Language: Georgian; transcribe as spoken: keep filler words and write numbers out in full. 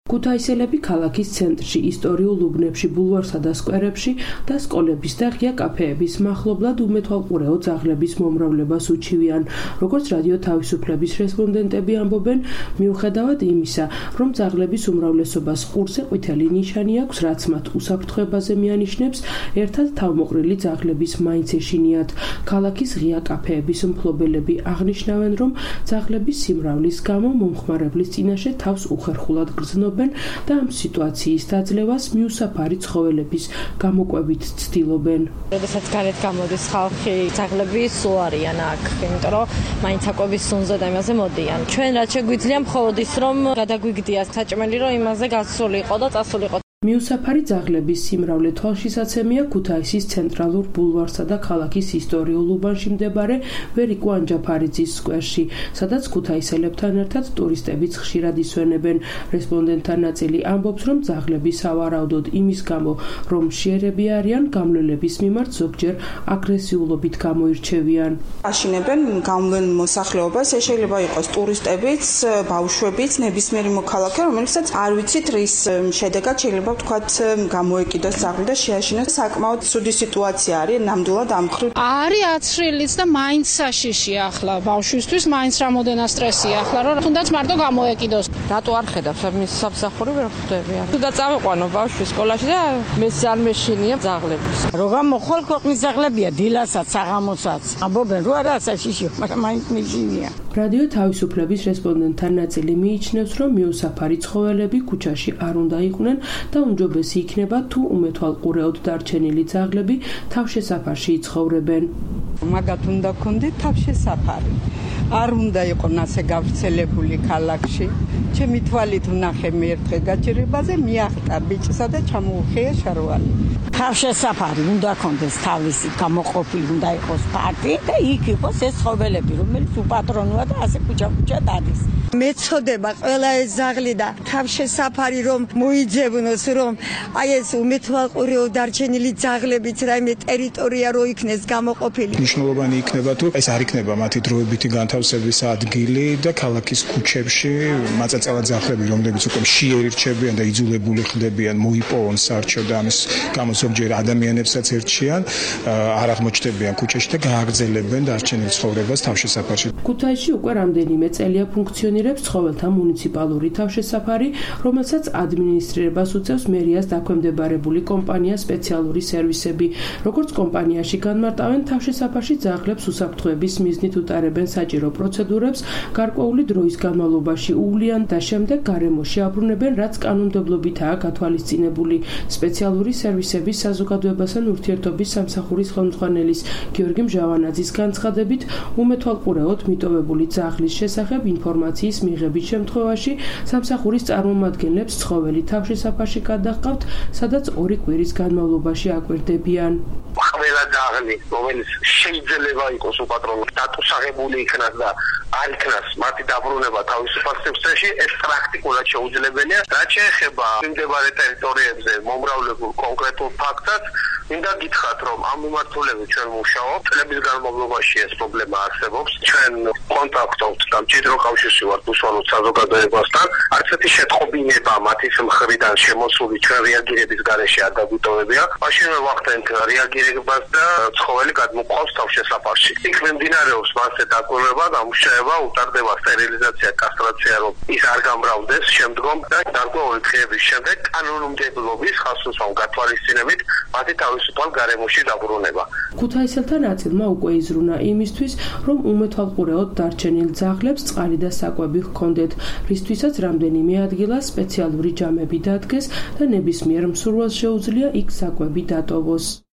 ქუთაისელები ქალაქის ცენტრში, ისტორიულ უბნებში, ბულვარსა და სკვერებში და სკოლების და ღია კაფეების მახლობლად უმეთვალყურეო ძაღლების მომრავლებას უჩივიან. Როგორც რადიო თავისუფლების რესპონდენტები ამბობენ, მიუხედავად იმისა, რომ ძაღლების უმრავლესობას ყურზე ყვითელი ნიშანი აქვს, რაც მათ უსაფრთხოებაზე მიანიშნებს, ერთად თავმოყრილი ძაღლების მაინც ეშინიათ. ქალაქის ღია კაფეების მფლობელები აღნიშნავენ, რომ ძაღლების სიმრავლის გამო მომხმარებლის წინაშე თავს უხერხულად გრძნობენ და ამ სიტუაციის დაძლევას მიუსაფარი ცხოველების გამოკვებით ცდილობენ. როდესაც გარეთ გამოდის ხალხი, ძაღლები სულ არიან აქ, იმიტომ რომ მაინც აკვების სუნზე და იმაზე მოდიან. ჩვენ რაც შეგვიძლია მხოლოდ ის, რომ გადაგვიგდია საჭმელი, რომ იმაზე გასულიყო და წასულიყო. მიუსაფარი ძაღლების სიმრავლე თვალშისაცემია ქუთაისის ცენტრალურ ბულვარსა და ქალაქის ისტორიულ უბანში მდებარე ვერიკო ანჯაფარიძის სკვერში, სადაც ქუთაისელებთან ერთად ტურისტებიც ხშირად ისვენებენ. რესპონდენტთა ნაწილი ამბობს, რომ ძაღლები სავარაუდოდ იმის გამო, რომ მშიერები არიან, გამლელების მიმართ ზოგჯერ აგრესიულობით გამოირჩევიან. აშინებენ გამლელ მოსახლეობას, ეს შეიძლება იყოს ტურისტებიც, ბავშვებიც, ნებისმიერი მოქალაქე, რომელსაც არ ვიცით რის შედეგად შეიძლება ვთქვათ გამოეკიდოს ძაღლი და შეაშინოს. საკმაოდ ცუდი სიტუაცია არის, ნამდვილად ამხრივ. არის აცრილიც და მაინც საშიშია ახლა ბავშვისთვის, მაინც რამოდენა სტრესია ახლა, რომ თუნდაც მარტო გამოეკიდოს. რატო არ ხედავს მის სამსახური ვერ ხვდები. თუნდაც წავიყვანო ბავშვი სკოლაში და მეც არ მეშინია ძაღლების. როგორ მოხვალ ქვეყნის ძაღლებია, დილასაც, საღამოსაც. ამბობენ რომ არა საშიშია, მაგრამ მაინც მეშინია. რადიო თავისუფლების რესპონდენტთა ნაწილი მიიჩნევს, რომ მიუსაფარი ცხოველები ქუჩაში არ უნდა იყვნენ და უმჯობესი იქნება თუ უმეთვალყურეოდ დარჩენილი ძაღლები თავშესაფარში იცხოვრებენ. მაგათ უნდა გქონდეთ თავშესაფარი. არ უნდა იყონ ასე გავრცელებული ქალაქში. ჩემი თვალით ვნახე მე ერთხე გაჭირებაზე, მიახტა ბიჭსა და ჩამოუხია შარვალი. თავშესაფარი უნდა გქონდეს თავისი გამოყოფილი უნდა იყოს პარტი და იქ იყოს ეს ცხოველები, რომელიც უპატრონოა და ასე ქუჩა-ქუჩა დადის. მეწოდება ყველა ეს ძაღლი და თავშესაფარი რომ მოიძებნოს, რომ აი ეს უმეთვალყურეო დარჩენილი ძაღლებიც რაიმე ტერიტორია რო იქნეს გამოყოფილი. მნიშვნელოვანი იქნება თუ ეს არ იქნება მათი დროებითი განთავსების ადგილი და ქალაქის ქუჩებში მაწაწელა ძაღლები, რომლებიც უკვე მშიერი რჩებიან და იძულებული ხდებიან მოიპოვონ სარჩო და ამის გამო ზოგჯერ ადამიანებსაც ერჩიან, არ აღმოჩნდებიან ქუჩაში და გააგრძელებენ დარჩენილ ცხოვრებას თავშესაფარში. ქუთაისში უკვე რამდენიმე წელია ფუნქციონირებს ცხოველთა მუნიციპალური თავშესაფარი, რომელსაც ადმინისტრირებას უწევს მერიას დაქვემდებარებული კომპანია სპეციალური სერვისები. როგორც კომპანიაში განმარტავენ, თავშესაფარში ძაღლებს უსაფრთხოების მიზნით უტარებენ საჭირო პროცედურებს, გარკვეული დროის განმავლობაში უვლიან და შემდეგ გარემოში აბრუნებენ, რაც კანონმდებლობითაა გათვალისწინებული. სპეციალური სერვისების საზოგადოებასთან ურთიერთობის სამსახურის ხელმძღვანელის გიორგი მჟავანაძის განცხადებით, უმეთვალყურეოდ მიტოვებული ძაღლის შესახებ ინფორმაციის მიღების შემთხვევაში სამსახურის წარმომადგენლებს ცხოველი თავშესაფარში გადაჰყავთ, სადაც ორი კვირის განმავლობაში აკვირდებიან. ყველა ძაღლი, რომელიც შეიძლება იყოს უპატრონო დატუსაღებული იქნას და არ იქნას მათი დაბრუნება თავისუფალ სივრცეში, ეს პრაქტიკულად შეუძლებელია. რაც შეეხება მიმდებარე ტერიტორიებზე მომრავლებულ კონკრეტულ ფაქტს, მინდა გითხრათ, რომ ამ მიმართულებით ჩვენ მუშაობთ. წლების განმავლობაში ეს პრობლემა არსებობს. ჩვენ კონტაქტობთ და მჭიდრო კავშირში ვართ უსვანო საზოგადოებასთან. არც ერთი შეტყობინება მათის მხრიდან შემოსული ჩვენ რეაგირების გარეშე არ დაგვიტოვებია. მაშინვე ვახდენთ რეაგირებას და ცხოველი გადმოყვავს თავშესაფარში. იქ მიმდინარეობს მასზე დაკვირვება, დამუშავება, უტარდება სტერილიზაცია, კასტრაცია, რომ ის არ გამრავლდეს შემდგომ და გარკვეული დღეების შემდეგ კანონმდებლობის ხასუსავ გათვალისწინებით მათი თავისუფალ გარემოში დაბრუნება. ქუთაისელთა ნაწილმა უკვე იზრუნა იმისთვის, რომ უმეთვალყურეოდ დარჩენილ ძაღლებს წყალი და საკვები ჰქონდეთ, რისთვისაც რამდენიმე ადგილას სპეციალური ჯამები დადგეს და ნებისმიერ მსურველს შეუძლია იქ საკვები დატოვოს.